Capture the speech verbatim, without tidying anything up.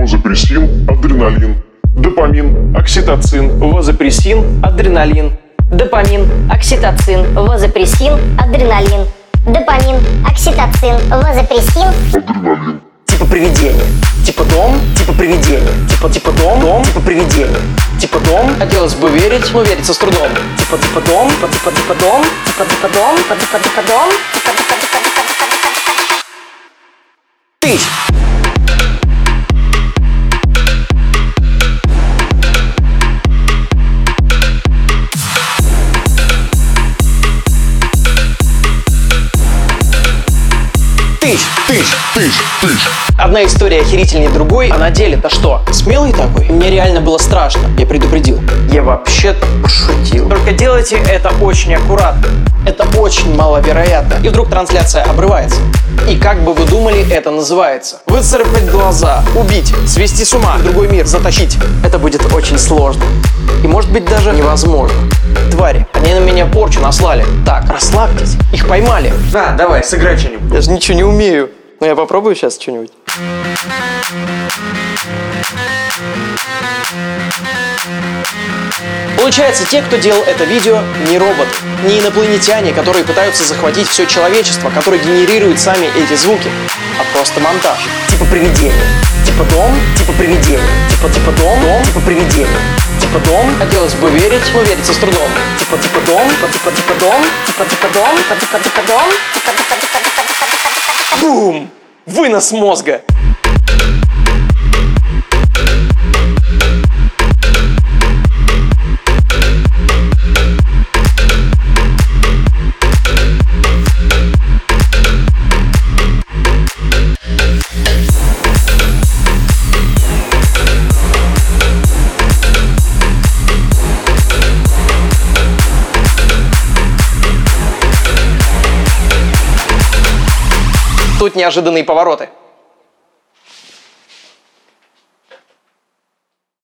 вазопрессин, адреналин, допамин, окситоцин, вазопрессин, адреналин, допамин, окситоцин, вазопрессин, адреналин, допамин, окситоцин, вазопрессин, адреналин. Типа привидение, типа дом, типа привидение, типа типа дом, дом, типа привидение, типа дом. Хотелось бы верить, но верится с трудом. Типа типа дом, типа типа типа дом, типа типа дом, типа типа типа дом, типа типа типа типа типа. Тысяч. Тысяч, Тысяч, тысяч, тысяч. Одна история охерительнее другой, а на деле-то что? Смелый такой? Мне реально было страшно, я предупредил. Я вообще-то пошутил. Только делайте это очень аккуратно. Это очень маловероятно. И вдруг трансляция обрывается. И как бы вы думали, это называется? Выцарапать глаза, убить, свести с ума, в другой мир затащить. Это будет очень сложно. И может быть даже невозможно. Твари, они на меня порчу наслали. Так, расслабьтесь, их поймали. На, давай, сыграй что-нибудь. Я же ничего не умею. Но я попробую сейчас что-нибудь. Получается, те, кто делал это видео, не роботы, не инопланетяне, которые пытаются захватить все человечество, которые генерируют сами эти звуки, а просто монтаж. Типа привидение, типа дом, типа привидение, типа типа дом, дом, типа привидение, типа дом. Хотелось бы верить, но верится с трудом. Типа типа дом, типа типа типа дом, типа типа дом, типа типа типа дом, типа типа типа типа типа. Бум! Вынос мозга! Тут неожиданные повороты.